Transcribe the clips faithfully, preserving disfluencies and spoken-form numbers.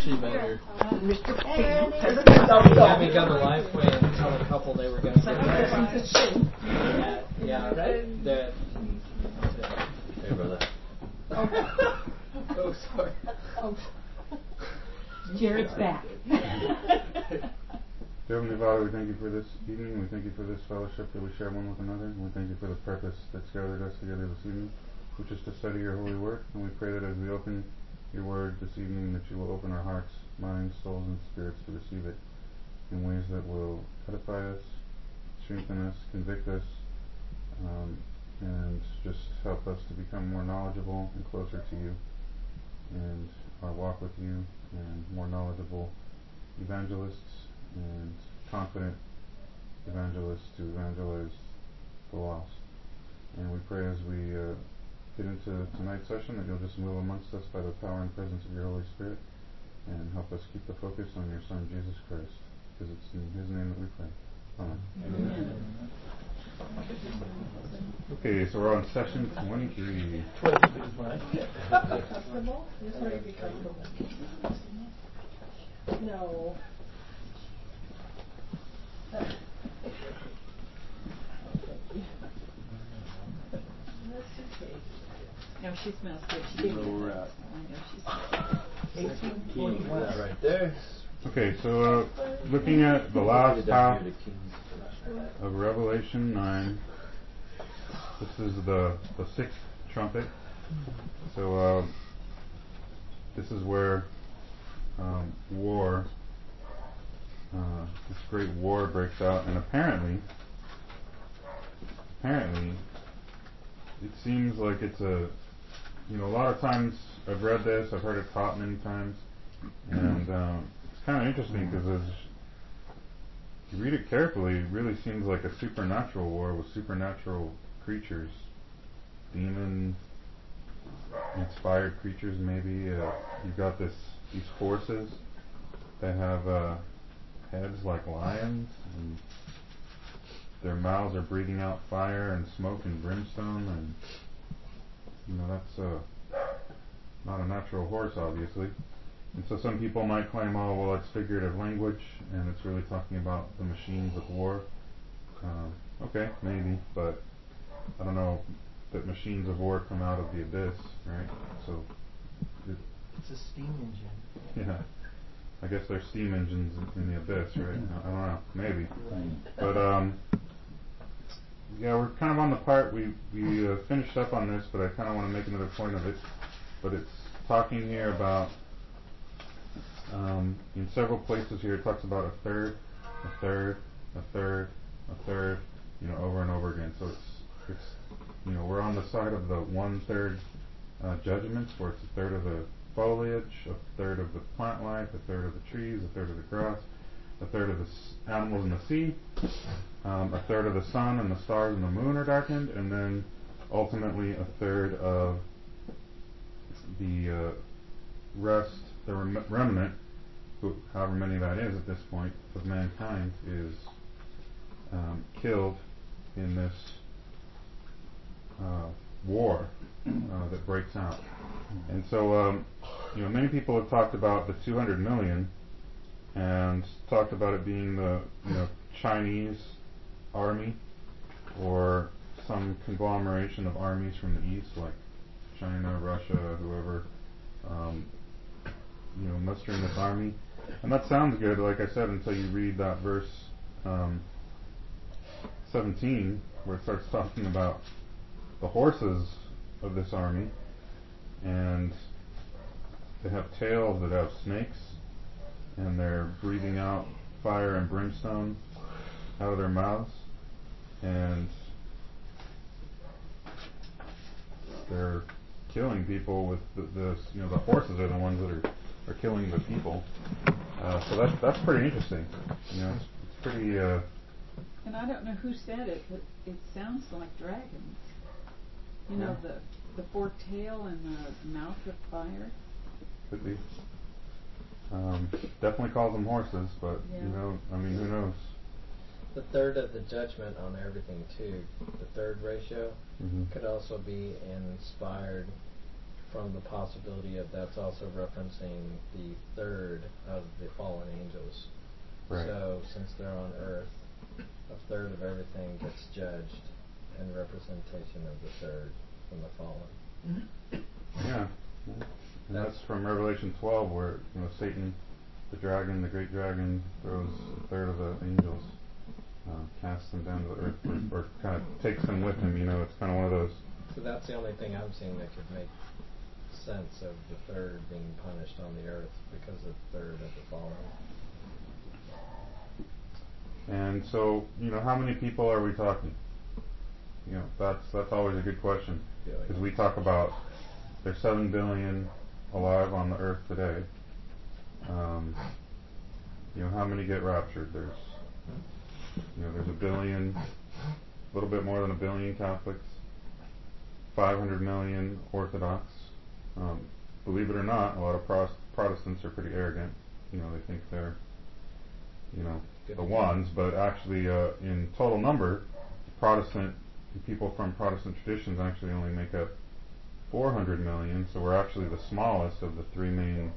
actually better. Mister And Having got a life way and tell a couple they were going to get married. Yeah, yeah, right? The, Hey, brother. oh, sorry. Oh. Jared's back. Heavenly Father, we thank you for this evening. We thank you for this fellowship that we share one with another. We thank you for the purpose that's gathered us together this evening, which is to study your holy word. And we pray that as we open your word this evening, that you will open our hearts, minds, souls, and spirits to receive it in ways that will edify us, strengthen us, convict us, um, and just help us to become more knowledgeable and closer to you and our walk with you, and more knowledgeable evangelists and confident evangelists to evangelize the lost. And we pray as we uh, get into tonight's session that you'll just move amongst us by the power and presence of your Holy Spirit and help us keep the focus on your Son, Jesus Christ, because it's in his name that we pray. Amen. Amen. Okay, so we're on session twenty-three. No. No, she smells good. She gave me a We're at I know she smells good. eighteen forty-one. right there. Okay, so uh, looking at the last half of Revelation nine, this is the, the sixth trumpet. So uh, this is where um, war, uh, this great war breaks out, and apparently, apparently, it seems like it's a, you know, a lot of times I've read this, I've heard it taught many times, and um, it's kind of interesting because as you read it carefully, it really seems like a supernatural war with supernatural creatures, demons, inspired creatures maybe. Uh, you've got this these horses that have uh, heads like lions, and their mouths are breathing out fire and smoke and brimstone, and you know that's uh, not a natural horse, obviously. And so some people might claim, oh, well, it's figurative language, and it's really talking about the machines of war. Uh, okay, maybe, but I don't know that machines of war come out of the abyss, right? So it, It's a steam engine. yeah, I guess there's steam engines in, in the abyss, right? I don't know, maybe. But um, yeah, we're kind of on the part we we uh, finished up on this, but I kind of want to make another point of it. But it's talking here about um, in several places here it talks about a third, a third, a third, a third, you know, over and over again. So it's it's you know we're on the side of the one third uh, judgments, where it's a third of the foliage, a third of the plant life, a third of the trees, a third of the grass, a third of the s- animals in the sea, um, a third of the sun and the stars and the moon are darkened, and then ultimately a third of the uh, rest, the rem- remnant, who, however many that is at this point, of mankind is um, killed in this uh, war uh, that breaks out. And so, um, you know, many people have talked about the two hundred million and talked about it being the, you know, Chinese army or some conglomeration of armies from the east, like China, Russia, whoever, um, you know, mustering this army. And that sounds good, like I said, until you read that verse um, seventeen, where it starts talking about the horses of this army, and they have tails that have snakes, and they're breathing out fire and brimstone out of their mouths, and they're killing people with the, the you know the horses are the ones that are, are killing the people. Uh, so that's that's pretty interesting. You know, it's, it's pretty. Uh, And I don't know who said it, but it sounds like dragons. You know, Yeah. the the forked tail and the mouth of fire. Could be. Um, definitely calls them horses, but Yeah. you know, I mean, who knows? The third of the judgment on everything too, the third ratio, Mm-hmm. could also be inspired from the possibility of that's also referencing the third of the fallen angels. Right. So since they're on earth, a third of everything gets judged in representation of the third from the fallen. Yeah. yeah. And that's from Revelation twelve, where you know Satan, the dragon, the great dragon, throws a third of the angels, uh, casts them down to the earth, or, or kind of takes them with him. You know, it's kind of one of those. So that's the only thing I'm seeing that could make sense of the third being punished on the earth because of the third of the fallen. And so, you know, how many people are we talking? You know, that's that's always a good question, because we talk about there's seven billion alive on the earth today. Um, you know, how many get raptured? There's, you know, there's a billion, a little bit more than a billion Catholics, five hundred million Orthodox. Um, believe it or not, a lot of Pro- Protestants are pretty arrogant. You know, they think they're, you know, the ones, but actually, uh, in total number, Protestant people from Protestant traditions actually only make up four hundred million. So we're actually the smallest of the three main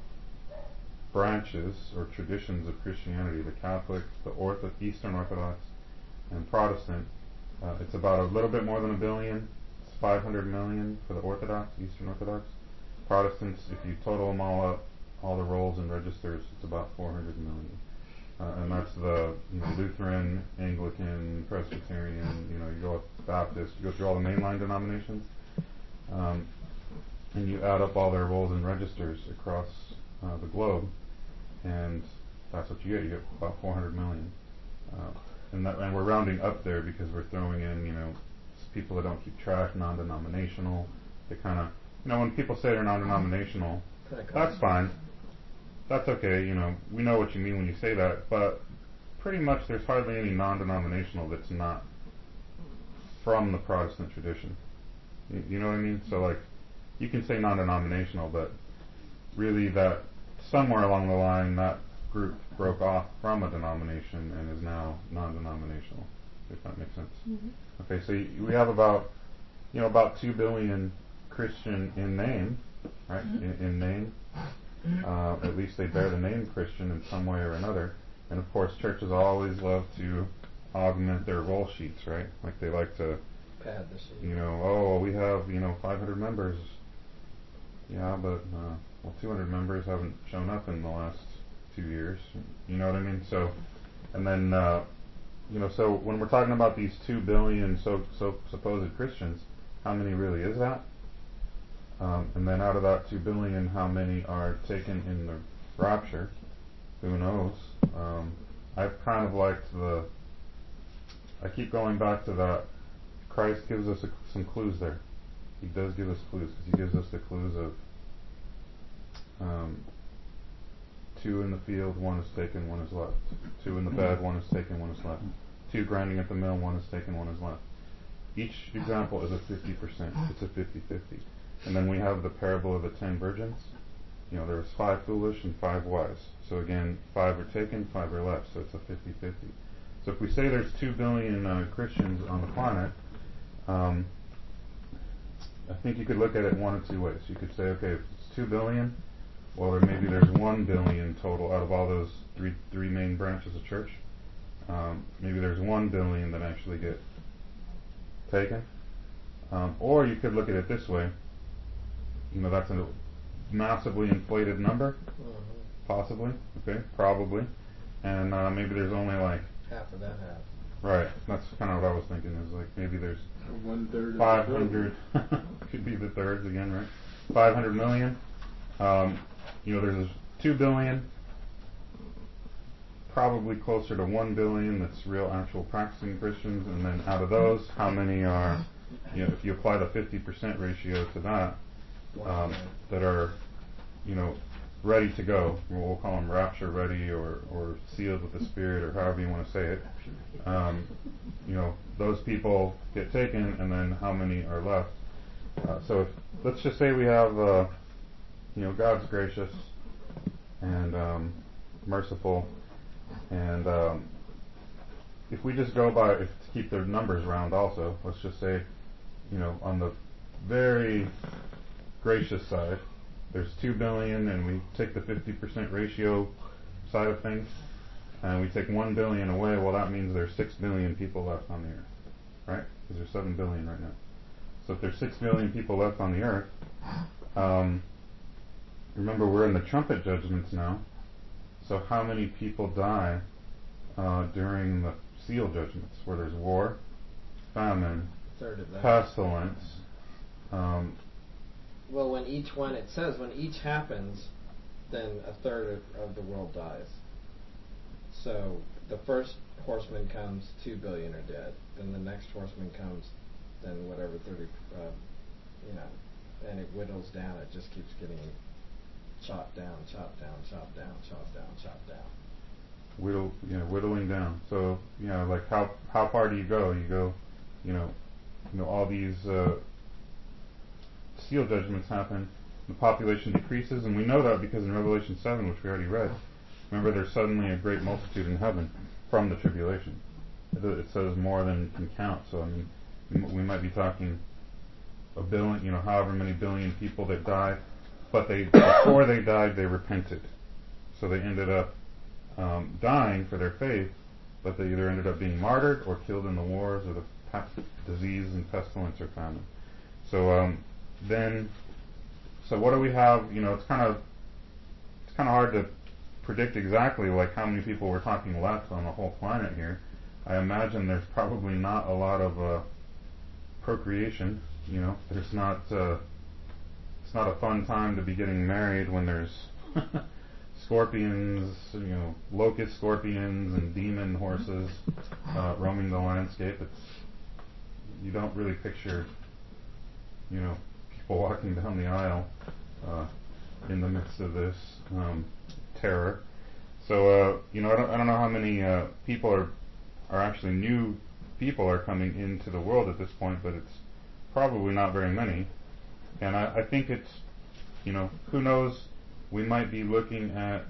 branches or traditions of Christianity: the Catholic, the Ortho- Eastern Orthodox, and Protestant. Uh, it's about a little bit more than a billion. It's five hundred million for the Orthodox, Eastern Orthodox. Protestants, if you total them all up, all the rolls and registers, it's about four hundred million. Uh, and that's the you know, Lutheran, Anglican, Presbyterian, you know, you go up Baptist, you go through all the mainline denominations, um, and you add up all their rolls and registers across uh, the globe, and that's what you get. You get about four hundred million. Uh, and, that, and we're rounding up there because we're throwing in, you know, people that don't keep track, non-denominational. They kind of, you know, when people say they're non-denominational, that's fine. That's okay, you know, we know what you mean when you say that, but pretty much there's hardly any non-denominational that's not from the Protestant tradition. You, you know what I mean? So, like, you can say non-denominational, but really that somewhere along the line that group broke off from a denomination and is now non-denominational, if that makes sense. Mm-hmm. Okay, so y- we have about, you know, about two billion Christian in name, right? Mm-hmm. In, in name. Uh, at least they bear the name Christian in some way or another. And of course, churches always love to augment their roll sheets, right? Like they like to, Pad the sheet. you know, oh, we have, you know, five hundred members. Yeah, but, uh, well, two hundred members haven't shown up in the last two years. You know what I mean? So, and then, uh, you know, so when we're talking about these two billion so, so supposed Christians, how many really is that? Um, and then out of that two billion, how many are taken in the rapture? Who knows? Um, I've kind of liked the, I keep going back to that, Christ gives us a, some clues there. He does give us clues, because he gives us the clues of um, two in the field, one is taken, one is left. Two in the bed, one is taken, one is left. Two grinding at the mill, one is taken, one is left. Each example is a fifty percent. It's a fifty-fifty. And then we have the parable of the ten virgins. You know, there's five foolish and five wise. So again, five are taken, five are left. So it's a fifty-fifty. So if we say there's two billion uh, Christians on the planet, um, I think you could look at it one of two ways. You could say, okay, if it's two billion, well, there maybe there's one billion total out of all those three three main branches of church. Um, maybe there's one billion that actually get taken. Um, or you could look at it this way. You know, that's a massively inflated number, Mm-hmm. possibly, okay, probably, and uh, maybe there's only like, Half of that half. right, that's kind of what I was thinking, is like maybe there's One third five hundred, could be the thirds again, right, five hundred million, um, you know, there's two billion, probably closer to one billion that's real actual practicing Christians, and then out of those, how many are, you know, if you apply the fifty percent ratio to that, Um, that are, you know, ready to go. We'll call them rapture ready, or, or sealed with the Spirit, or however you want to say it. Um, you know, those people get taken, and then how many are left? Uh, so if, let's just say we have, uh, you know, God's gracious and um, merciful, and um, if we just go by, if to keep the numbers round also, let's just say, you know, on the very gracious side, there's two billion, and we take the fifty percent ratio side of things, and we take one billion away, well, that means there's six billion people left on the earth, right? Because there's seven billion right now. So if there's six billion people left on the earth, um, remember we're in the trumpet judgments now, so how many people die uh, during the seal judgments, where there's war, famine, Third of that. pestilence? Um, Well, when each one, it says when each happens, then a third of, of the world dies. So the first horseman comes, two billion are dead. Then the next horseman comes, then whatever thirty, uh, you know, and it whittles down. It just keeps getting chopped down, chopped down, chopped down, chopped down, chopped down. whittle, you know, whittling down. So, you know, like how how far do you go? You go, you know, you know, all these uh, seal judgments happen. The population decreases, and we know that because in Revelation seven, which we already read, remember there's suddenly a great multitude in heaven from the tribulation. It, it says more than can count. So I mean, m- we might be talking a billion, you know, however many billion people that died, but they before they died they repented, so they ended up um, dying for their faith, but they either ended up being martyred or killed in the wars or the pest- disease and pestilence or famine. So um, then, so what do we have? You know, it's kind of it's kind of hard to predict exactly like how many people we're talking left on the whole planet here. I imagine there's probably not a lot of uh, procreation. You know, there's not. Uh, it's not a fun time to be getting married when there's scorpions, you know, locust scorpions and demon horses uh, roaming the landscape. It's you don't really picture, you know, people walking down the aisle uh, in the midst of this um, terror. So, uh, you know, I don't, I don't know how many uh, people are are actually new people are coming into the world at this point, but it's probably not very many. And I, I think it's, you know, who knows, we might be looking at,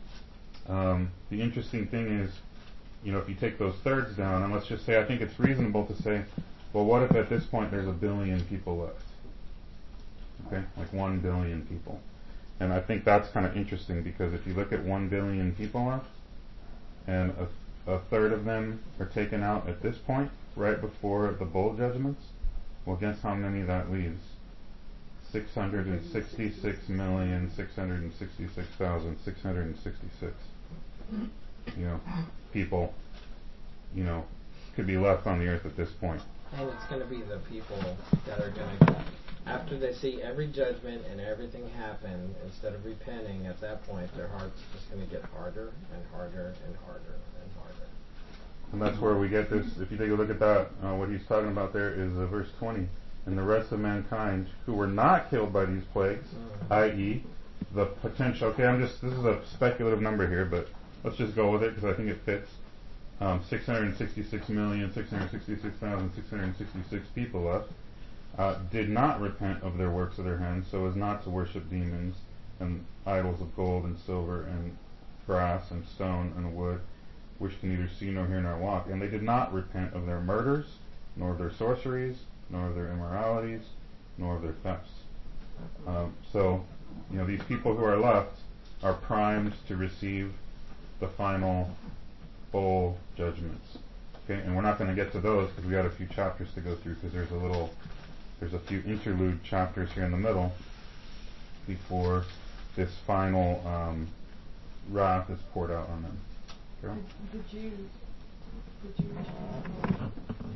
um, the interesting thing is, you know, if you take those thirds down, and let's just say, I think it's reasonable to say, well, what if at this point there's a billion people left? Okay, like one billion people. And I think that's kind of interesting, because if you look at one billion people left, and a, a third of them are taken out at this point, right before the bowl judgments, well, guess how many that leaves? six hundred sixty-six million, six hundred sixty-six thousand, six hundred sixty-six, you know, people, you know, could be left on the earth at this point. And it's going to be the people that are going to, after they see every judgment and everything happen, instead of repenting at that point, their heart's just going to get harder and harder and harder and harder. And that's where we get this, if you take a look at that, uh, what he's talking about there is uh, verse twenty. And the rest of mankind who were not killed by these plagues, mm-hmm. that is, the potential, okay, I'm just, this is a speculative number here, but let's just go with it because I think it fits. Um, six hundred sixty-six million, six hundred sixty-six thousand, six hundred sixty-six people left, uh, did not repent of their works of their hands, so as not to worship demons and idols of gold and silver and brass and stone and wood, which can neither see nor hear nor walk. And they did not repent of their murders, nor of their sorceries, nor of their immoralities, nor of their thefts. Um, so, you know, these people who are left are primed to receive the final bowl judgments. Okay, and we're not going to get to those because we got a few chapters to go through, because there's a little, there's a few interlude chapters here in the middle before this final um, wrath is poured out on them. Okay? The, the Jews, the Jewish people.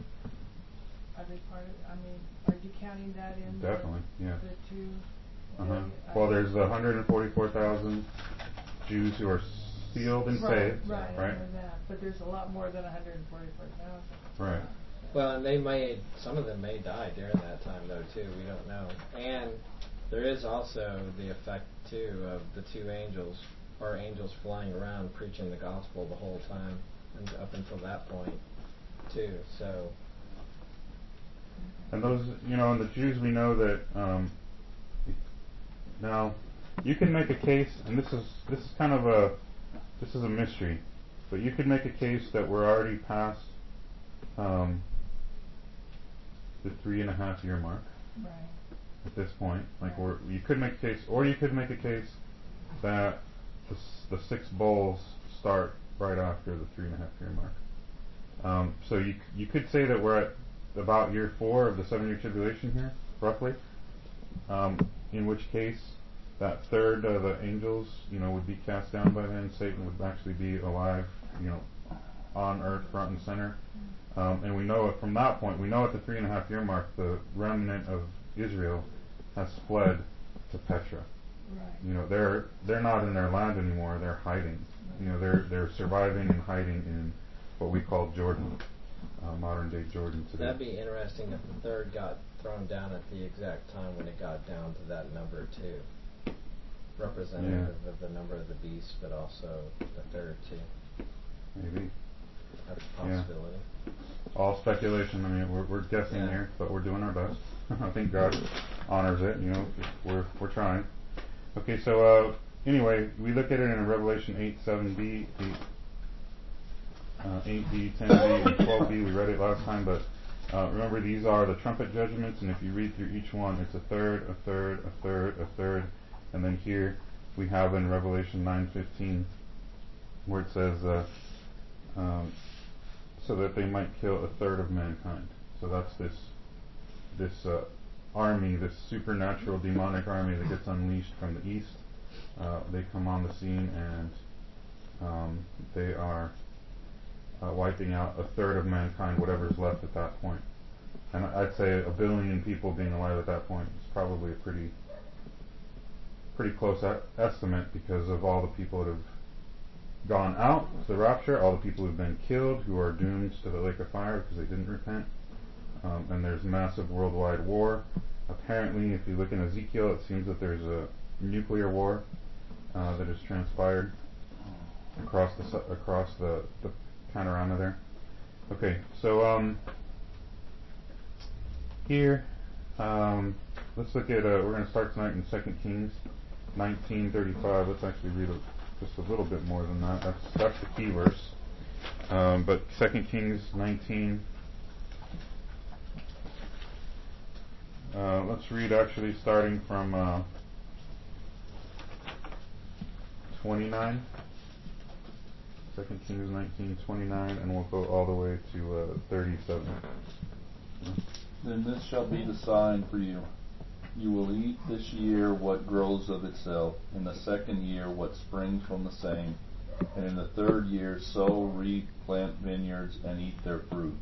Are they part of, I mean, are you counting that in? Definitely, the, yeah. The two? Uh-huh. The, well, there's one hundred forty-four thousand Jews who are sealed and right, saved. Right, right. I know that. But there's a lot more than one hundred forty-four thousand. Right. Well, and they may, some of them may die during that time, though, too. We don't know. And there is also the effect, too, of the two angels, or angels flying around preaching the gospel the whole time, and up until that point, too. So. And those, you know, and the Jews, we know that, um, now, you can make a case, and this is, this is kind of a, this is a mystery, but you could make a case that we're already past, um, the three and a half year mark. Right. at this point. Like, we're, you could make a case, or you could make a case that the, s- the six bowls start right after the three and a half year mark. Um, so you c- you could say that we're at about year four of the seven year tribulation here, roughly. Um, in which case, that third of the angels, you know, would be cast down by then. Satan would actually be alive, you know, on earth, front and center. Um, and we know it from that point. We know at the three and a half year mark, the remnant of Israel has fled to Petra. Right. You know, they're they're not in their land anymore. They're hiding. You know, they're they're surviving and hiding in what we call Jordan, uh, modern day Jordan today. That'd be interesting if the third got thrown down at the exact time when it got down to that number too, representative Yeah. of the number of the beast, but also the third too. Maybe. That's a possibility. Yeah. All speculation. I mean, we're we're guessing Yeah. here, but we're doing our best. I think God honors it. You know, we're we're trying. Okay, so uh, anyway, we look at it in Revelation eight, seven b, eight, uh, eight b, ten b, and twelve b. We read it last time, but uh, remember these are the trumpet judgments, and if you read through each one, it's a third, a third, a third, a third, and then here we have in Revelation nine fifteen where it says, uh, um, so that they might kill a third of mankind. So that's this this uh, army, this supernatural demonic army that gets unleashed from the east. Uh, they come on the scene and um, they are uh, wiping out a third of mankind, whatever's left at that point. And I'd say a billion people being alive at that point is probably a pretty pretty close e- estimate because of all the people that have gone out to the rapture, all the people who've been killed, who are doomed to the lake of fire because they didn't repent. Um, and there's massive worldwide war. Apparently, if you look in Ezekiel, it seems that there's a nuclear war uh, that has transpired across the su- across the, the panorama there. Okay, so um, here, um, let's look at. Uh, we're going to start tonight in Second Kings nineteen thirty-five. Let's actually read a, just a little bit more than that. That's that's the key verse. Um, but Second Kings nineteen. Uh, let's read actually starting from uh, twenty-nine. Second Kings nineteen twenty-nine, and we'll go all the way to uh, thirty-seven. Then this shall be the sign for you. You will eat this year what grows of itself, in the second year what springs from the same, and in the third year sow, reap, plant vineyards, and eat their fruit.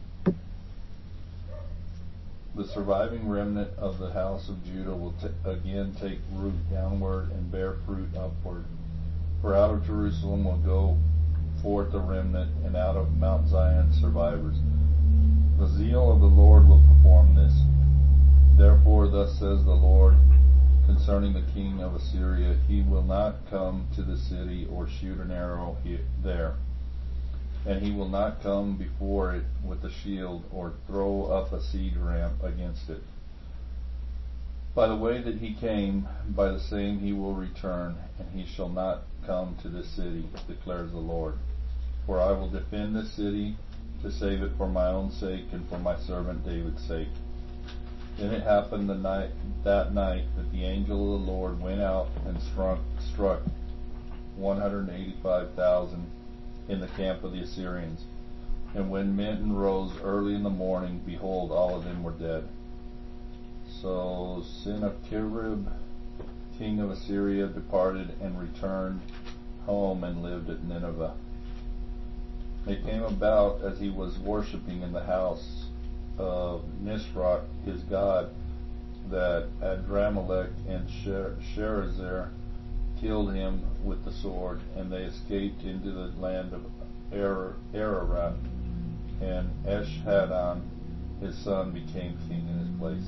The surviving remnant of the house of Judah will t- again take root downward and bear fruit upward. For out of Jerusalem will go forth the remnant, and out of Mount Zion survivors. The zeal of the Lord will perform this. Therefore thus says the Lord concerning the king of Assyria, he will not come to the city or shoot an arrow he- there. And he will not come before it with a shield, or throw up a siege ramp against it. By the way that he came, by the same he will return, and he shall not come to this city, declares the Lord. For I will defend this city, to save it for my own sake and for my servant David's sake. Then it happened the night, that night that the angel of the Lord went out and struck, struck one hundred eighty-five thousand in the camp of the Assyrians. And when men rose early in the morning, behold, all of them were dead. So Sennacherib, king of Assyria, departed and returned home and lived at Nineveh. It came about as he was worshipping in the house of Nisroch, his god, that Adramelech and Sharezer killed him with the sword, and they escaped into the land of Ararat, and Esarhaddon, his son, became king in his place.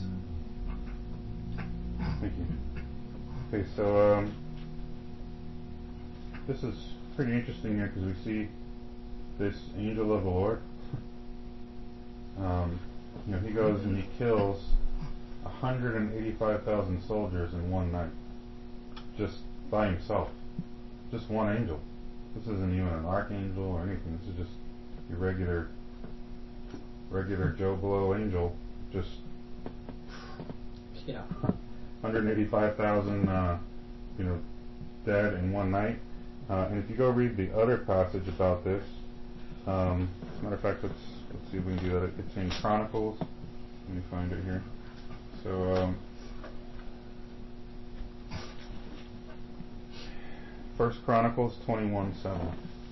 Thank you. Okay, so um, this is pretty interesting here because we see this angel of the Lord. um, you know, he goes and he kills one hundred eighty-five thousand soldiers in one night, just by himself. Just one angel. This isn't even an archangel or anything. This is just your regular, regular Joe Blow angel. Just Yeah. hundred eighty-five thousand, uh, you know, dead in one night. Uh, and if you go read the other passage about this, um, as a matter of fact, let's let's see if we can do that. It's in Chronicles. Let me find it here. So, um, First Chronicles twenty-one seven.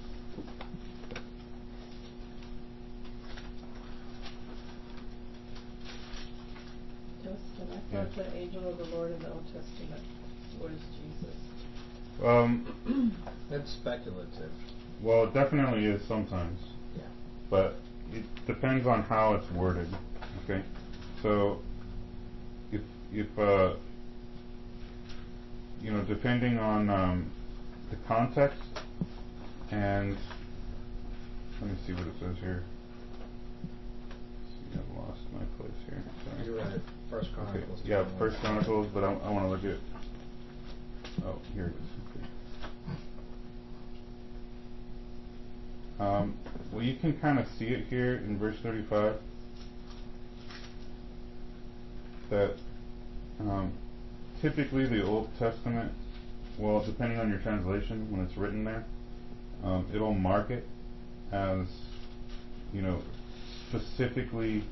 Justin, I thought the angel of the Lord in the Old Testament was Jesus. Um, It's speculative. well, it definitely is sometimes, Yeah. but it depends on how it's worded. Okay, so if if uh, you know, depending on um, the context, and let me see what it says here. See, I've lost my place here. Sorry. You're right. First Okay. Chronicles. Yeah, twenty-one. First Chronicles, but I, I want to look at. Oh, here it is. Okay. Um, well, you can kind of see it here in verse thirty-five that um, typically the Old Testament, well, depending on your translation, when it's written there, um, it'll mark it as, you know, specifically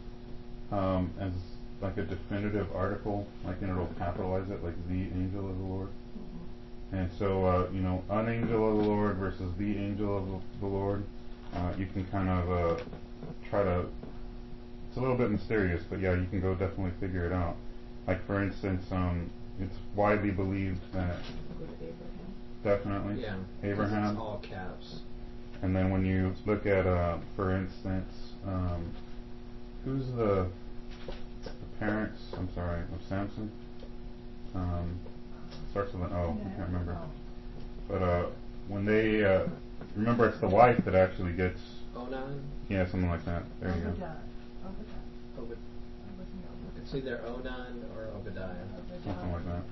um, as like a definitive article, like, and it'll capitalize it, like the angel of the Lord. And so, uh, you know, an angel of the Lord versus the angel of the Lord, uh, you can kind of uh, try to, it's a little bit mysterious, but yeah, you can go definitely figure it out. Like, for instance, um, it's widely believed that, definitely, Yeah. 'cause Abraham. It's all caps. And then when you look at, uh, for instance, um, who's the, the parents, I'm sorry, of Samson? Um, starts with an O, I can't remember. But uh, when they, uh, remember it's the wife that actually gets, Onan? yeah, something like that. There you go. Obadiah. Obadiah. Obed- Obadiah. it's either Onan or Obadiah. Something like that.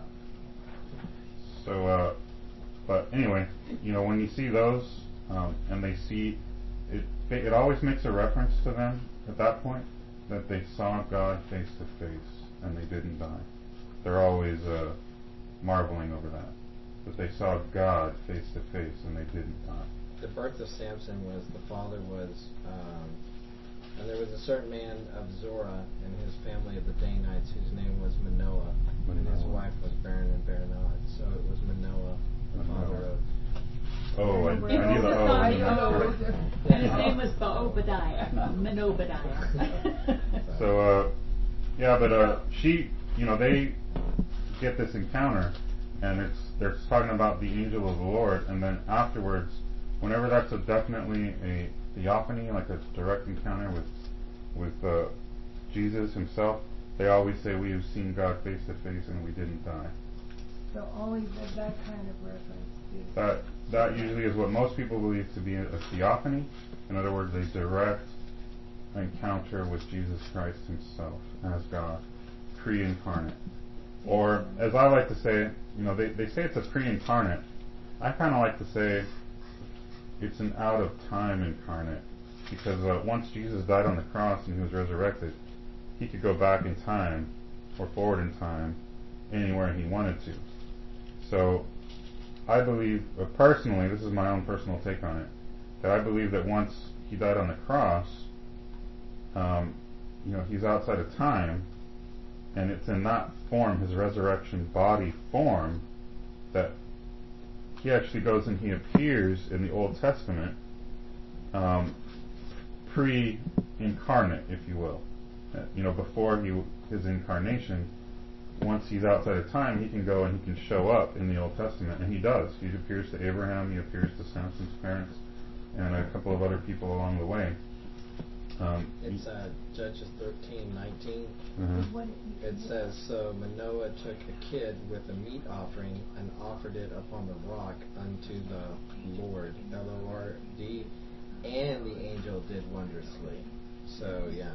So, uh, but anyway, you know, when you see those, um, and they see, it, it always makes a reference to them at that point, that they saw God face to face and they didn't die. They're always uh, marveling over that, that they saw God face to face and they didn't die. The birth of Samson was, the father was, um, and there was a certain man of Zorah and his family of the Danites whose name was Manoah, and his Manoah. wife was barren and bare not. So it was Manoah, the Manoah. father of. Oh, I, I Where- knew the where- O. I in know. there. And his name was Obadiah, Menobadiah. So, uh, yeah, but uh, she, you know, they get this encounter, and it's they're talking about the angel of the Lord, and then afterwards, whenever that's a definitely a theophany, like a direct encounter with with uh, Jesus himself, they always say we have seen God face to face and we didn't die. So only that, that kind of reference is. That that usually is what most people believe to be a, a theophany. In other words, a direct encounter with Jesus Christ himself as God, pre-incarnate. Or, as I like to say, you know, they, they say it's a pre-incarnate. I kind of like to say it's an out-of-time incarnate. Because uh, once Jesus died on the cross and he was resurrected, he could go back in time, or forward in time, anywhere he wanted to. So, I believe, uh, personally, this is my own personal take on it, that I believe that once he died on the cross, um, you know, he's outside of time, and it's in that form, his resurrection body form, that he actually goes and he appears in the Old Testament, um, pre-incarnate, if you will. Uh, you know, before he, his incarnation, once he's outside of time, he can go and he can show up in the Old Testament, and he does. He appears to Abraham, he appears to Samson's parents, and a couple of other people along the way. Um, It's uh, Judges thirteen nineteen. uh-huh. What It says, so Manoah took a kid with a meat offering and offered it upon the rock unto the Lord, L O R D, and the angel did wondrously. So, yeah.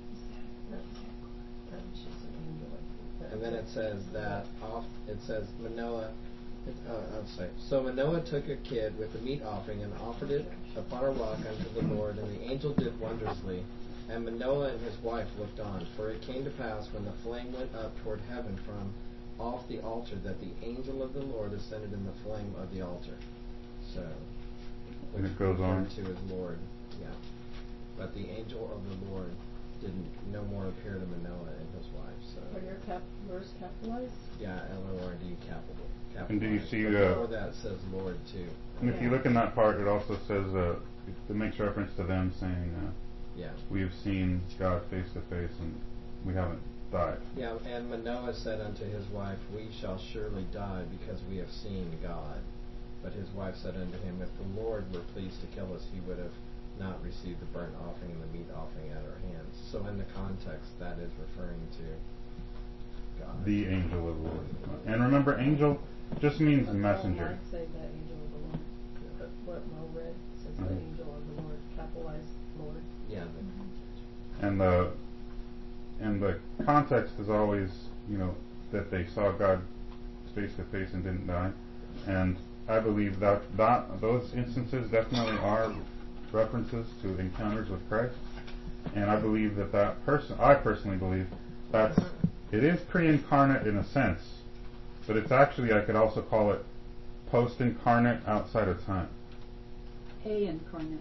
And then it says that off. It says Manoah. It, uh, I'm sorry. So Manoah took a kid with a meat offering and offered it upon a rock unto the Lord, and the angel did wondrously. And Manoah and his wife looked on. For it came to pass when the flame went up toward heaven from off the altar that the angel of the Lord ascended in the flame of the altar. So, And which it goes on. referred to as Lord, yeah. But the angel of the Lord didn't no more appear to Manoah and his wife. So, Are your cap, yours capitalized? yeah, L O R D capital. And do you capitalized. see, But uh, before that it says Lord too. And if you look in that part, it also says, uh, it makes reference to them saying, uh, Yeah. we have seen God face to face and we haven't died. Yeah, and Manoah said unto his wife, We shall surely die because we have seen God. But his wife said unto him, If the Lord were pleased to kill us, he would have not received the burnt offering and the meat offering at our hands. So in the context, that is referring to God. The angel of the Lord. And remember, angel just means messenger. Mine say the angel of the Lord. But what Mo read says the Mhm. angel of the Lord, capitalized Lord. Yeah. The, And the and the context is always, you know, that they saw God face to face and didn't die. And I believe that, that those instances definitely are references to encounters with Christ. And I believe that that person, I personally believe that's, it is pre-incarnate in a sense, but it's actually, I could also call it post-incarnate outside of time. A incarnate.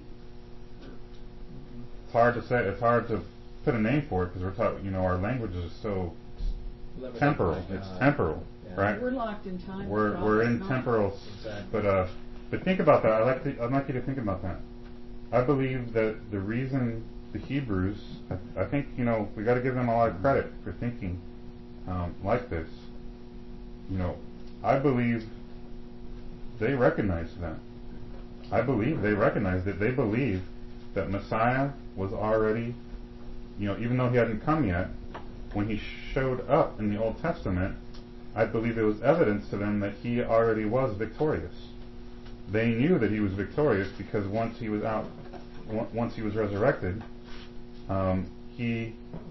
It's hard to say, it's hard to put a name for it because we're talking, you know, our language is so limited temporal. by It's God. temporal, Yeah. right? We're locked in time. We're but we're God in is not. temporal, Exactly. but uh, but think about that. I like to, I'd like you to think about that. I believe that the reason the Hebrews, I, I think you know, we got to give them a lot of credit for thinking um, like this. You know, I believe they recognized that. I believe they recognized it. They believe that Messiah was already, you know, even though he hadn't come yet, when he showed up in the Old Testament, I believe it was evidence to them that he already was victorious. They knew that he was victorious because once he was out, on- once he was resurrected, um, he,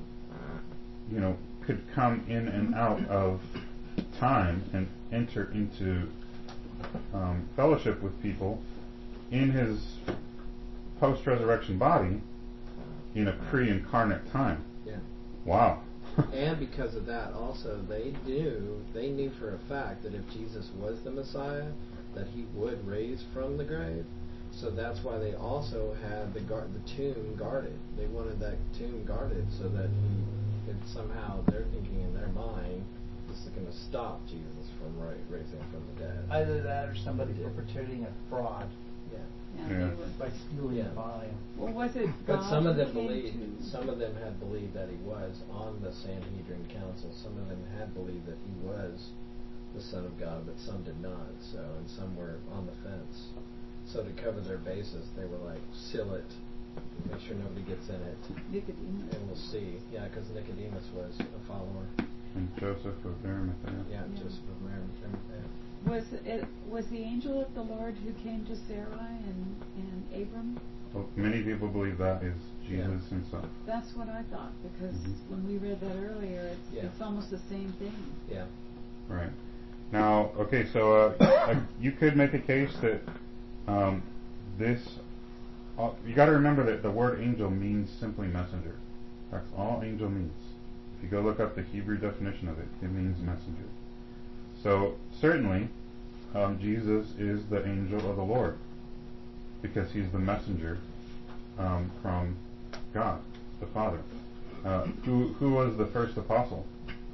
you know, could come in and out of time and enter into um, fellowship with people in his post-resurrection body in a pre-incarnate time. Yeah. Wow. And because of that, also they knew they knew for a fact that if Jesus was the Messiah, that he would raise from the grave. So that's why they also had the guard, the tomb guarded. They wanted that tomb guarded so that he could somehow, they're thinking in their mind, this is going to stop Jesus from ra- raising from the dead. Either that or somebody perpetrating a fraud Yeah. Yeah, Yeah. they were. by stealing Yeah. the body. Well, was it But God some of who them came believed. to- Some of them had believed that he was on the Sanhedrin Council. Some of them had believed that he was the Son of God, but some did not. So, and some were on the fence. So to cover their bases, they were like, seal it, make sure nobody gets in it, Nicodemus. and we'll see. Yeah, because Nicodemus was a follower. And Joseph of Arimathea. Yeah, Yeah. Joseph of Arimathea. Was it was the angel of the Lord who came to Sarai and, and Abram? Well, many people believe that is Jesus Yeah. himself. That's what I thought because Mhm. when we read that earlier, it's Yeah. it's almost the same thing. Yeah. Right. Now, okay, so uh, uh, you could make a case that um, this. Uh, you got to remember that the word angel means simply messenger. That's all angel means. If you go look up the Hebrew definition of it, it means messenger. So certainly, um, Jesus is the angel of the Lord because he's the messenger um, from God, the Father. Uh, who who was the first apostle?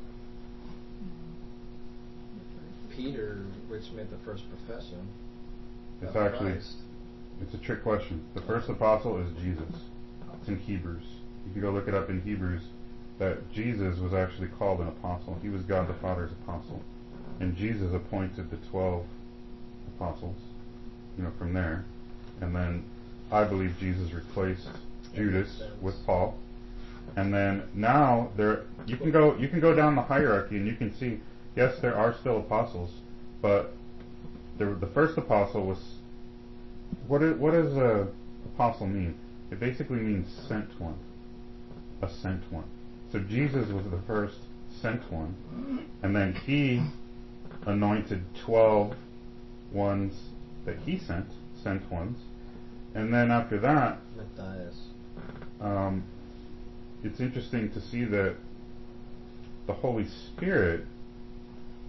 Peter, which made the first profession. It's of actually Christ. it's a trick question. The first apostle is Jesus. It's in Hebrews. You can go look it up in Hebrews that Jesus was actually called an apostle. He was God the Father's apostle. And Jesus appointed the twelve apostles, you know, from there. And then I believe Jesus replaced Judas with Paul. And then now there you can go you can go down the hierarchy and you can see, yes, there are still apostles, but there, the first apostle was what is, what does a apostle mean? It basically means sent one. A sent one. So Jesus was the first sent one, and then he anointed twelve ones that he sent, sent ones, and then after that, Matthias. um, it's interesting to see that the Holy Spirit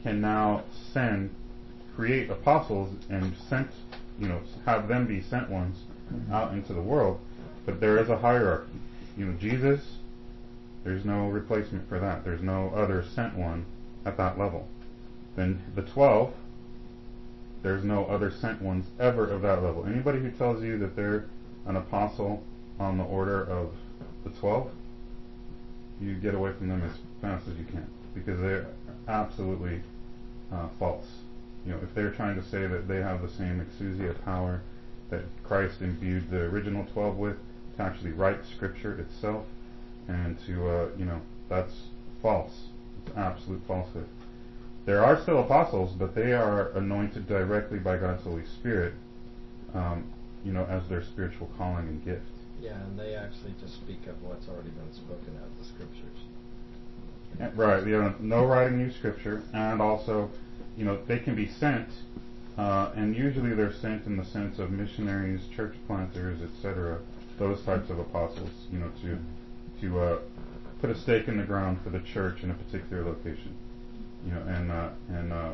can now send, create apostles and sent, you know, have them be sent ones out into the world. But there is a hierarchy. You know, Jesus, there's no replacement for that. There's no other sent one at that level. Then the twelve, there's no other sent ones ever of that level. Anybody who tells you that they're an apostle on the order of the twelve, you get away from them as fast as you can, because they're absolutely uh, false. You know, if they're trying to say that they have the same exousia power that Christ imbued the original twelve with to actually write Scripture itself, and to, uh, you know, that's false. It's absolute falsehood. There are still apostles, but they are anointed directly by God's Holy Spirit, um, you know, as their spiritual calling and gift. Yeah, and they actually just speak of what's already been spoken of, the Scriptures. Yeah, right, you know, no writing new Scripture, and also, you know, they can be sent, uh, and usually they're sent in the sense of missionaries, church planters, et cetera, those types of apostles, you know, to to uh, put a stake in the ground for the church in a particular location, you know, and uh, and uh,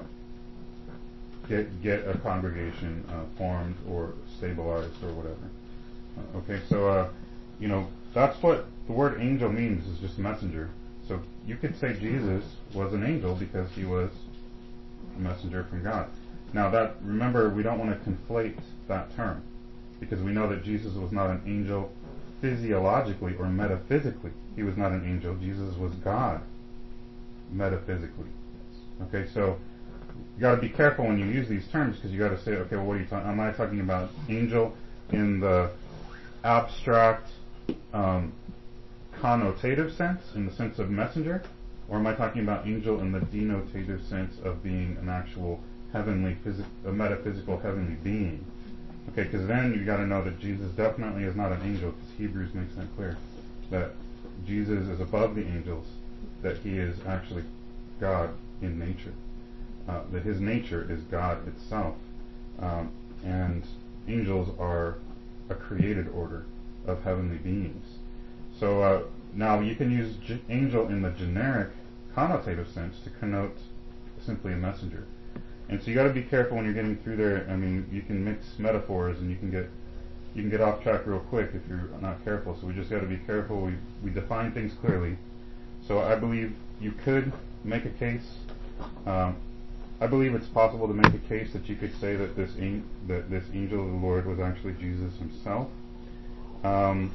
get get a congregation uh, formed or stabilized or whatever. Uh, okay, so uh, you know, that's what the word angel means, is just messenger. So you could say Jesus was an angel because he was a messenger from God. Now that, remember, we don't want to conflate that term, because we know that Jesus was not an angel physiologically or metaphysically. He was not an angel. Jesus was God metaphysically. Okay, so you got to be careful when you use these terms, because you got to say, okay, well, what are you talking? Am I talking about angel in the abstract, um, connotative sense, in the sense of messenger, or am I talking about angel in the denotative sense of being an actual heavenly, phys- a metaphysical heavenly being? Okay, because then you got to know that Jesus definitely is not an angel, because Hebrews makes that clear, that Jesus is above the angels, that he is actually God in nature, uh, that his nature is God itself, um, and angels are a created order of heavenly beings. So uh, now you can use g- angel in the generic connotative sense to connote simply a messenger. And so you got to be careful when you're getting through there. I mean, you can mix metaphors, and you can get you can get off track real quick if you're not careful. So we just got to be careful. We we define things clearly. So I believe you could make a case. Um, I believe it's possible to make a case that you could say that this an- that this angel of the Lord was actually Jesus himself. Um,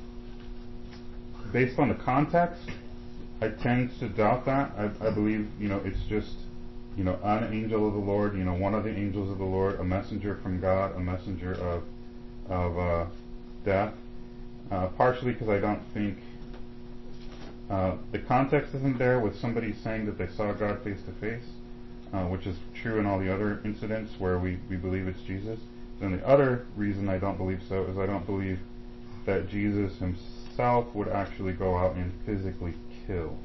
based on the context, I tend to doubt that. I, I believe, you know, it's just, you know, an angel of the Lord, you know, one of the angels of the Lord, a messenger from God, a messenger of of uh, death. Uh, partially because I don't think uh, the context isn't there with somebody saying that they saw God face to face, uh, which is true in all the other incidents where we, we believe it's Jesus. Then the other reason I don't believe so is I don't believe that Jesus himself would actually go out and physically kill,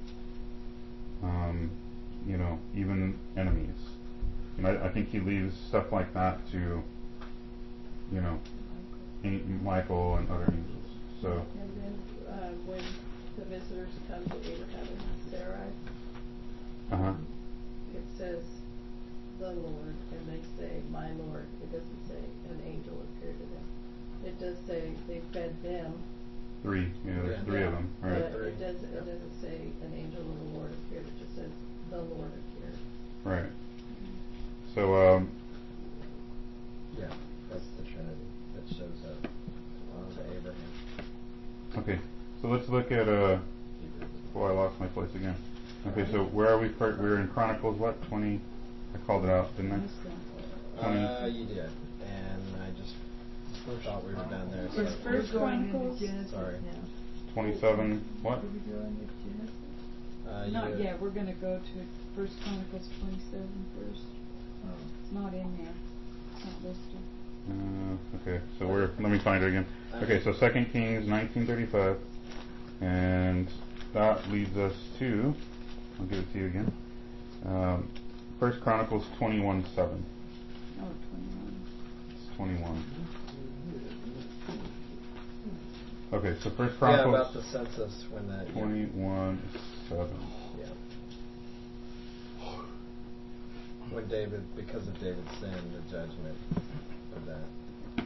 um, you know, even enemies. You know, I, I think he leaves stuff like that to, you know, Michael and other angels. So. And then uh, when the visitors come to Abraham and Sarai, Uh huh. it says the Lord, and they say my Lord. It doesn't say an angel appeared to them. It does say they fed them. Three. Yeah, there's Yeah. three Yeah, of them. Right. But it doesn't. It doesn't say an angel of the Lord appeared. It just says the Lord appeared. Right. So, um, Yeah, that's the Trinity that shows up to Abraham. okay. So let's look at, uh, oh, I lost my place again. Okay, so where are we? Per- we're in Chronicles, what? twenty? I called it out, didn't I? Uh, you did, and I just thought we were down there. So It's First We're going Chronicles. into Genesis Sorry. now. twenty-seven, what? Are we going to Genesis? uh, Not you, yet, we're gonna go to First Chronicles twenty-seven first. Oh. It's not in there. It's not listed. Uh, okay, so we're, let me find it again. Okay, so Second Kings nineteen thirty-five, and that leads us to, I'll give it to you again, um, First Chronicles twenty-one seven. Oh, twenty-one. It's twenty-one. Okay, so First yeah, Chronicles about the census when that. Yeah. twenty-one seven. Yeah. when David, because of David's sin, the judgment of that.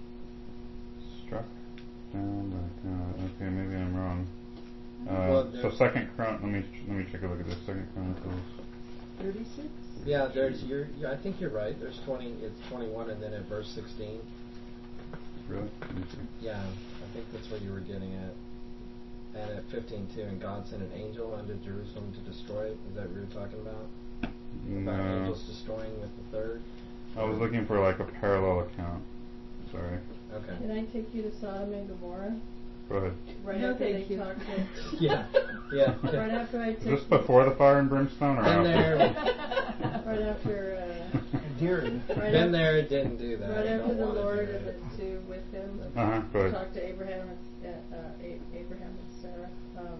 Struck down by God. Okay, maybe I'm wrong. Uh, Well, so there's- Second Chron. Let me let me take a look at this. Second Chronicles. Thirty-six? Yeah, there's you're, you're. I think you're right. There's twenty. It's twenty-one, and then at verse sixteen. Really? Let me see. Yeah, I think that's what you were getting at. And at fifteen too, and God sent an angel unto Jerusalem to destroy it. Is that what you were talking about? About No. angels destroying with the third? I was looking for like a parallel account. Sorry. Okay. Can I take you to Sodom and Gomorrah? Go ahead. Right No, after thank they you. talked to. Yeah. Yeah. Right after I Is took. this before the fire and brimstone or Been after? there. Right after. Uh, Endearing. Right Been after- there, didn't do that. Right Don't after the wanna do Lord it. and the two with him. Uh huh. Go ahead. Talked to Abraham and uh, uh, A- Abraham and Sarah. Um,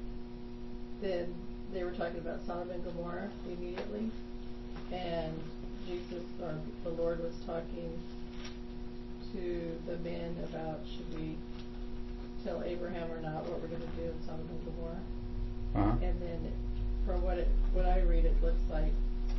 then they were talking about Sodom and Gomorrah immediately, and Jesus, or the Lord, was talking to the men about should we tell Abraham or not what we're going to do in Sodom and Gomorrah. Uh huh. And then, from what it, what I read, it looks like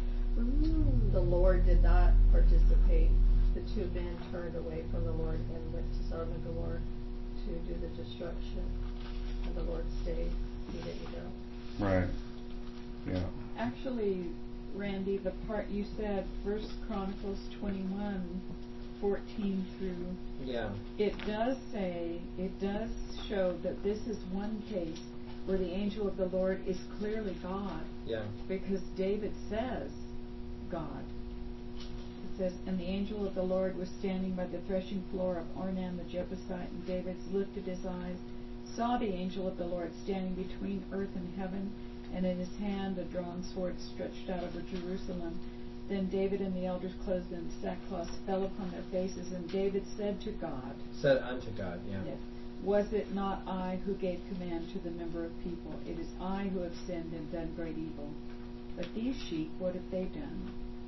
the Lord did not participate. The two men turned away from the Lord and went to Sodom and Gomorrah to do the destruction, and the Lord stayed. He didn't go. Right. Yeah. Actually, Randy, the part you said, First Chronicles twenty-one, fourteen through, Yeah. it does say, it does show that this is one case where the angel of the Lord is clearly God, Yeah. because David says God. It says, and the angel of the Lord was standing by the threshing floor of Ornan the Jebusite, and David lifted his eyes, saw the angel of the Lord standing between earth and heaven, and in his hand a drawn sword stretched out over Jerusalem. Then David and the elders clothed in sackcloth fell upon their faces, and David said to God, Said unto God, yeah. Yes, was it not I who gave command to the number of people? It is I who have sinned and done great evil. But these sheep, what have they done?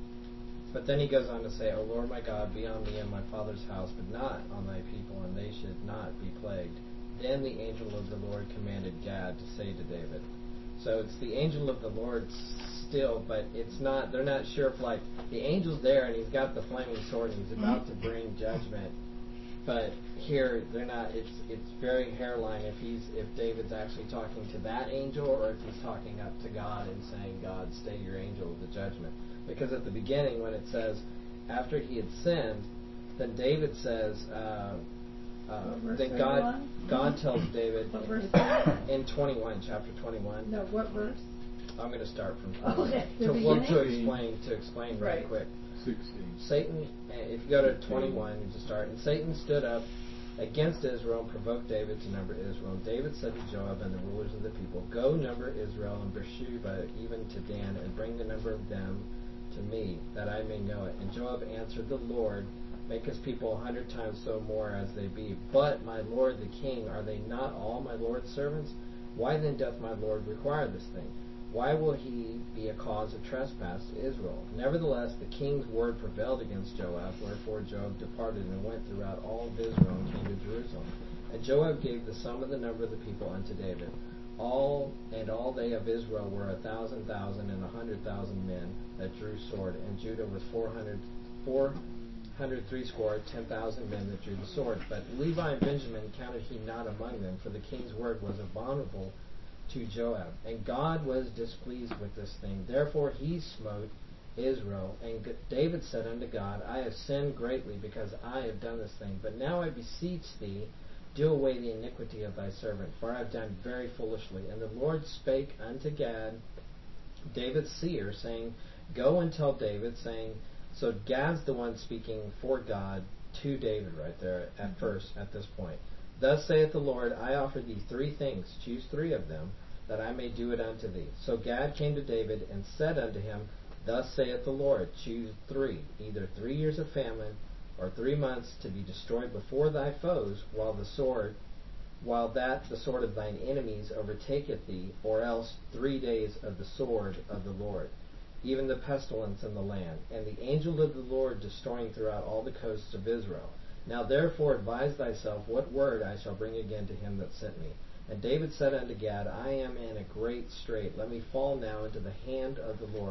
But then he goes on to say, O Lord my God, be on me and my father's house, but not on thy people, and they should not be plagued. Then the angel of the Lord commanded Gad to say to David. So it's the angel of the Lord still, but it's not, they're not sure if like, the angel's there and he's got the flaming sword and he's about to bring judgment. But here they're not, it's it's very hairline if he's if David's actually talking to that angel or if he's talking up to God and saying, God, stay your angel of the judgment. Because at the beginning when it says, after he had sinned, then David says, uh, uh, What verse then are you God on? God tells David What verse? in twenty-one, chapter twenty-one. No, what verse? I'm going to start from twenty-one. Okay, the to, well, to beginning? explain to explain right, Right. quick. Sixteen. Satan, uh, if you go to twenty-one, you just start. And Satan stood up against Israel and provoked David to number Israel. And David said to Joab and the rulers of the people, Go number Israel and Beersheba even to Dan, and bring the number of them to me, that I may know it. And Joab answered, The Lord, make his people a hundred times so more as they be. But, my lord the king, are they not all my lord's servants? Why then doth my lord require this thing? Why will he be a cause of trespass to Israel? Nevertheless, the king's word prevailed against Joab, wherefore Joab departed and went throughout all of Israel and came to Jerusalem. And Joab gave the sum of the number of the people unto David. All and all they of Israel were a thousand thousand and a hundred thousand men that drew sword, and Judah was four hundred four hundred threescore ten thousand men that drew the sword. But Levi and Benjamin counted he not among them, for the king's word was abominable to Joab. And God was displeased with this thing. Therefore he smote Israel. And David said unto God, I have sinned greatly because I have done this thing. But now I beseech thee, do away the iniquity of thy servant, for I have done very foolishly. And the Lord spake unto Gad, David's seer, saying, Go and tell David, saying, so Gad's the one speaking for God to David right there at first, at this point. Thus saith the Lord, I offer thee three things, choose three of them, that I may do it unto thee. So Gad came to David and said unto him, Thus saith the Lord, choose three, either three years of famine, or three months to be destroyed before thy foes, while the sword, while that the sword of thine enemies overtaketh thee, or else three days of the sword of the Lord, even the pestilence in the land, and the angel of the Lord destroying throughout all the coasts of Israel. Now therefore advise thyself what word I shall bring again to him that sent me. And David said unto Gad, I am in a great strait. Let me fall now into the hand of the Lord.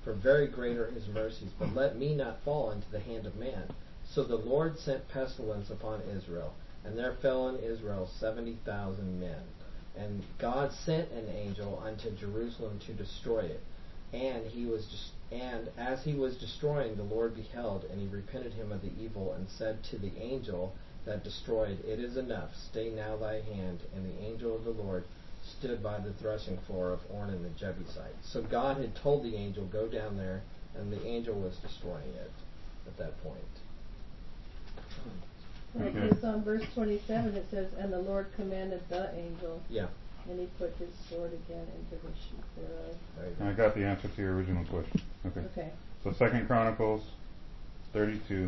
for very great are his mercies, but let me not fall into the hand of man. So the Lord sent pestilence upon Israel, and there fell in Israel seventy thousand men. And God sent an angel unto Jerusalem to destroy it. And he was des- and as he was destroying, the Lord beheld, and he repented him of the evil, and said to the angel that destroyed, It is enough, stay now thy hand. And the angel of the Lord stood by the threshing floor of Ornan the Jebusite. So God had told the angel, go down there, and the angel was destroying it at that point. Right, Okay. because on verse twenty-seven it says, and the Lord commanded the angel, Yeah. and he put his sword again into the sheath thereof. There you go. I got the answer to your original question. Okay. Okay. So Second Chronicles thirty-two,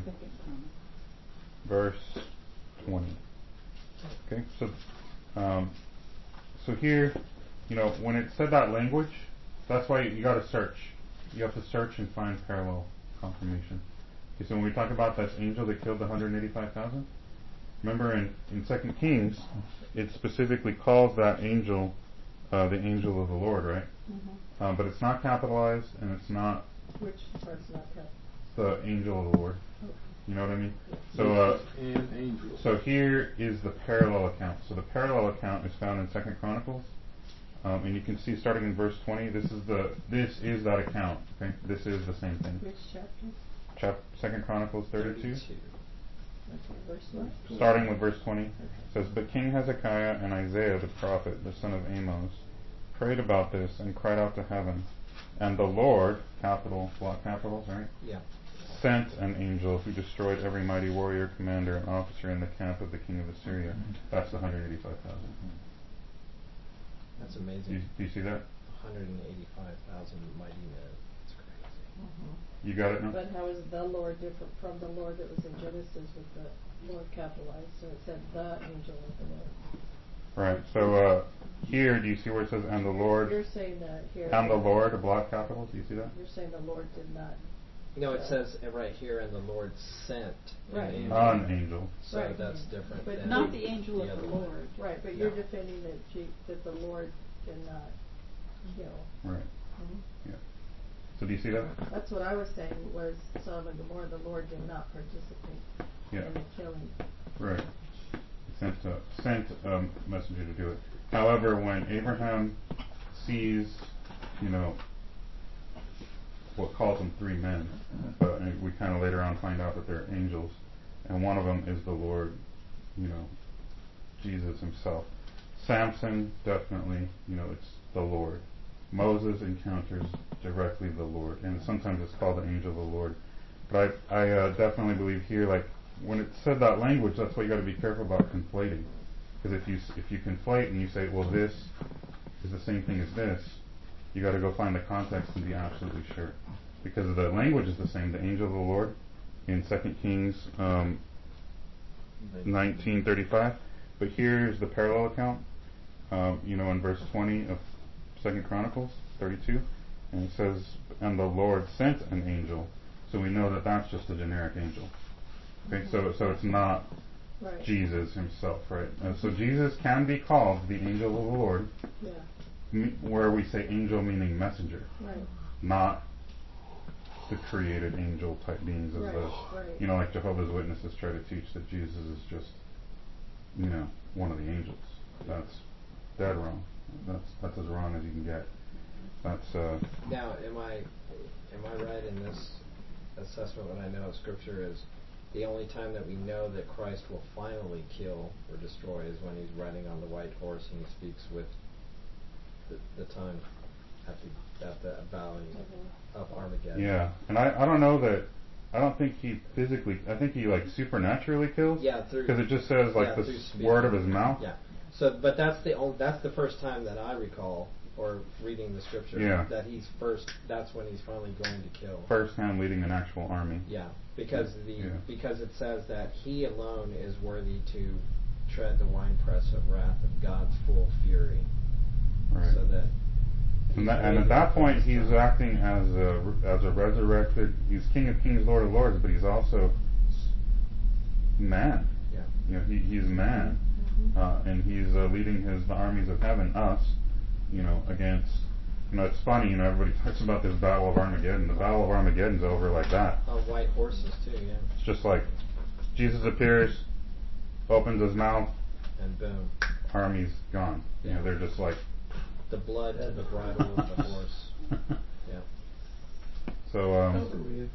verse twenty. Okay, so um, so here, you know, when it said that language, that's why you got to search. You have to search and find parallel confirmation. Okay, so when we talk about that angel that killed the one hundred eighty-five thousand, remember in in Second Kings, it specifically calls that angel uh, the angel of the Lord, right? Mm-hmm. Um, but it's not capitalized, and it's not Which part's not cut? the angel of the Lord. Okay. You know what I mean? So, uh, and angels. so here is the parallel account. So the parallel account is found in Second Chronicles, um, and you can see starting in verse twenty. This is the this is that account. Okay, this is the same thing. Which chapter? Chap- Second Chronicles thirty-two, Okay, verse what? starting with verse twenty. It says, "But King Hezekiah and Isaiah the prophet, the son of Amos, prayed about this and cried out to heaven, and the Lord, capital block capitals, right? Yeah. Sent an angel who destroyed every mighty warrior, commander, and officer in the camp of the king of Assyria." That's the one hundred eighty-five thousand. That's Do you, amazing. do you see that? one hundred eighty-five thousand mighty men. It's crazy. Mm-hmm. You got it now? But how is the Lord different from the Lord that was in Genesis with the Lord capitalized? So it said the angel of the Lord. Right. So uh, here, do you see where it says, "And the Lord"? You're saying that here. And the Lord, a block capitals. Do you see that? You're saying the Lord did not. No, it Yeah. says uh, right here, and the Lord sent Right. an angel. An angel. So Right. that's different But than Not the angel the of the other one. Lord. Right, but you're No. defending that G, that the Lord did not kill. Right. Mhm. Yeah. So do you see that? That's what I was saying was Sodom and Gomorrah, the Lord did not participate Yeah. in the killing. Right. Sent a, sent a messenger to do it. However, when Abraham sees, you know, what calls them three men, but we kind of later on find out that they're angels, and one of them is the Lord, you know, Jesus himself. Samson, definitely, you know, it's the Lord. Moses encounters directly the Lord, and sometimes it's called the angel of the Lord. But I, I uh, definitely believe here, like, when it said that language, that's why you got to be careful about conflating. Because if you if you conflate and you say, well, this is the same thing as this, you got to go find the context and be absolutely sure. Because the language is the same. The angel of the Lord in Second Kings um, nineteen thirty-five. But here's the parallel account. Um, you know, in verse twenty of Second Chronicles thirty-two, and it says, "And the Lord sent an angel." So we know that that's just a generic angel. Okay, so so it's not Right. Jesus himself, right? Uh, so Jesus can be called the angel of the Lord, Yeah. m- where we say angel meaning messenger, Right. not the created angel type beings as Right, the, right. you know, like Jehovah's Witnesses try to teach that Jesus is just, you know, one of the angels. That's dead wrong. That's that's as wrong as you can get. That's uh. Now, am I am I right in this assessment when I know Scripture is the only time that we know that Christ will finally kill or destroy is when he's riding on the white horse and he speaks with the, the tongue at the at the valley Mhm. of Armageddon. Yeah, and I, I don't know that, I don't think he physically, I think he like supernaturally kills. Yeah, through Because it just says like yeah, the through s- speech. word of his mouth. Yeah. So, but that's the only, that's the first time that I recall or reading the Scripture Yeah. that he's first. That's when he's finally going to kill. First hand leading an actual army. Yeah, because the Yeah. because it says that he alone is worthy to tread the winepress of wrath of God's full fury. Right. So that And, that, and at that point, he's acting as a as a resurrected. He's King of Kings, Lord of Lords, but he's also man. Yeah. You know, he he's man, Mhm. uh, and he's uh, leading his the armies of heaven, us, you know, against You know, it's funny, you know, everybody talks about this Battle of Armageddon. The Battle of Armageddon's over like that. On white horses too, yeah. It's just like Jesus appears, opens his mouth, and boom, army's gone. You know, they're just like the blood to the bridle of the horse. Yeah. So um,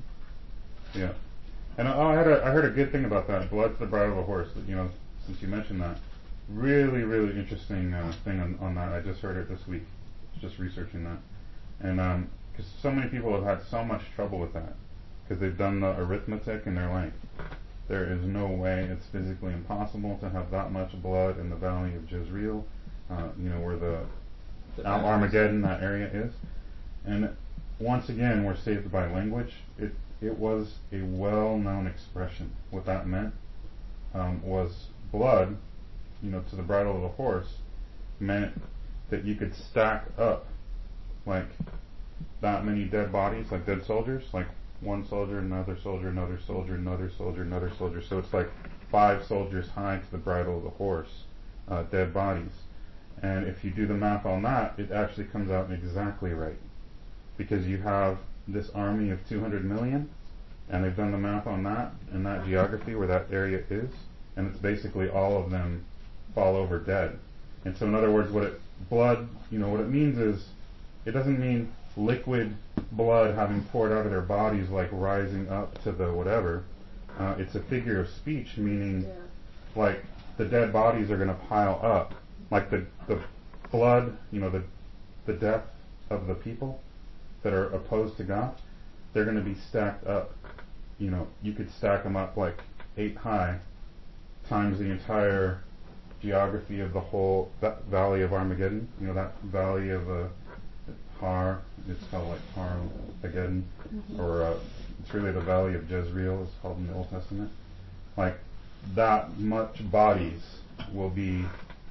yeah, and oh, I had a I heard a good thing about that. Blood to the bridle of a horse. You know, since you mentioned that, really really interesting uh, thing on, on that. I just heard it this week. Just researching that, and because um, so many people have had so much trouble with that because they've done the arithmetic and they're like, there is no way, it's physically impossible to have that much blood in the valley of Jezreel, uh, you know, where the, the Al Armageddon, that area is. And once again, we're saved by language. It it was a well-known expression. What that meant um, was blood, you know, to the bridle of a horse, meant that you could stack up like that many dead bodies, like dead soldiers, like one soldier, another soldier, another soldier, another soldier, another soldier. So it's like five soldiers high to the bridle of the horse, uh, dead bodies. And if you do the math on that, it actually comes out exactly right. Because you have this army of two hundred million, and they've done the math on that, and that geography where that area is, and it's basically all of them fall over dead. And so in other words, what it, blood, you know, what it means is, it doesn't mean liquid blood having poured out of their bodies like rising up to the whatever. Uh, it's a figure of speech, meaning Yeah. like the dead bodies are going to pile up. Like the, the blood, you know, the, the death of the people that are opposed to God, they're going to be stacked up. You know, you could stack them up like eight high times the entire geography of the whole that valley of Armageddon. You know, that valley of uh, Har, it's called like Har-Mageddon, mm-hmm. or uh, it's really the valley of Jezreel, it's called in the Old Testament. Like that much bodies will be,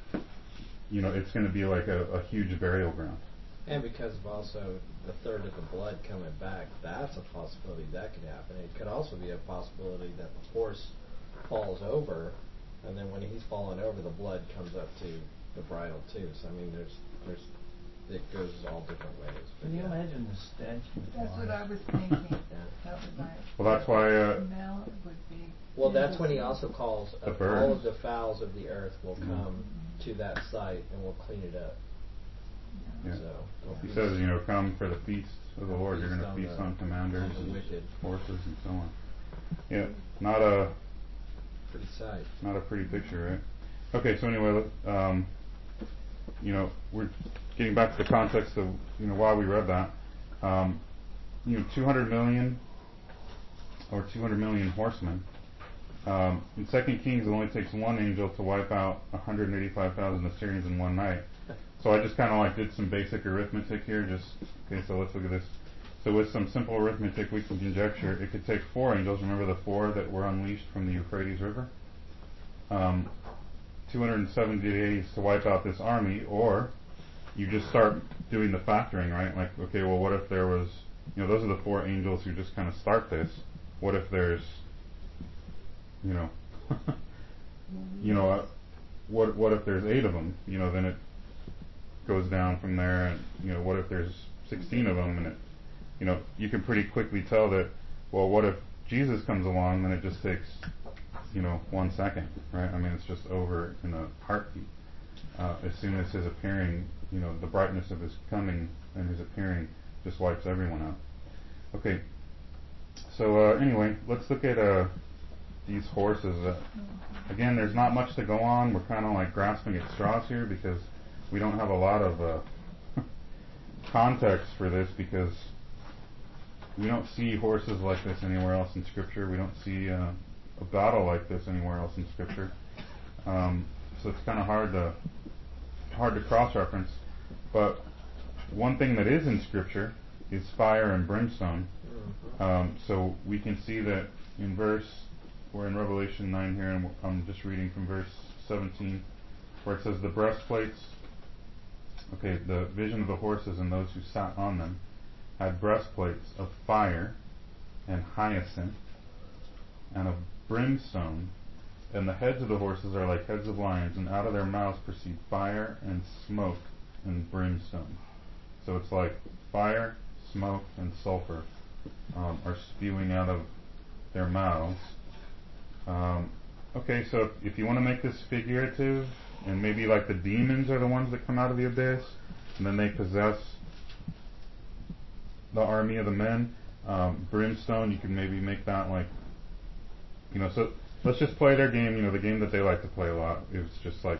you know, it's going to be like a, a huge burial ground. And because of also the third of the blood coming back, that's a possibility that could happen. It could also be a possibility that the horse falls over, and then when he's falling over, the blood comes up to the bridle too. So I mean, there's, there's, it goes all different ways. But Can you yeah. imagine the stench? That's what I was thinking. Yeah. That was my Well, that's why. Uh, smell would be. Well, that's when he also calls The of birds. all of the fowls of the earth will come mm-hmm. to that site and will clean it up. Yeah. So he says, you know, come for the feast of the Lord. You're going to on feast the, on commanders on and wicked. horses and so on. Yeah, not a pretty sight. Not a pretty picture, right? Okay, so anyway, um, you know, we're getting back to the context of, you know, why we read that. Um, you know, two hundred million or two hundred million horsemen. Um, in Second Kings, it only takes one angel to wipe out one hundred eighty-five thousand Assyrians in one night. So I just kind of like did some basic arithmetic here. Just okay, so let's look at this. So with some simple arithmetic, we can conjecture it could take four angels. Remember the four that were unleashed from the Euphrates River? Um, two hundred seventy days to wipe out this army, or you just start doing the factoring, right? Like, okay, well, what if there was, you know, those are the four angels who just kind of start this. What if there's, you know, you know, uh, what what if there's eight of them? You know, then it goes down from there, and you know, what if there's sixteen of them, and it, you know, you can pretty quickly tell that. Well, what if Jesus comes along? Then it just takes, you know, one second, right? I mean, it's just over in a heartbeat. Uh, as soon as his appearing, you know, the brightness of his coming and his appearing just wipes everyone out. Okay. So uh, anyway, let's look at uh, these horses. Uh, again, there's not much to go on. We're kind of like grasping at straws here because we don't have a lot of uh, context for this, because we don't see horses like this anywhere else in Scripture. We don't see uh, a battle like this anywhere else in Scripture. Um, so it's kind of hard to hard to cross-reference. But one thing that is in Scripture is fire and brimstone. Um, so we can see that in verse, we're in Revelation nine here, and I'm just reading from verse seventeen, where it says, the breastplates, okay, the vision of the horses and those who sat on them had breastplates of fire and hyacinth and of brimstone, and the heads of the horses are like heads of lions, and out of their mouths proceed fire and smoke and brimstone. So it's like fire, smoke, and sulfur um, are spewing out of their mouths. Um, okay, so if you want to make this figurative, and maybe like the demons are the ones that come out of the abyss, and then they possess the army of the men. Um, brimstone, you can maybe make that like, you know, so let's just play their game, you know, the game that they like to play a lot. It's just like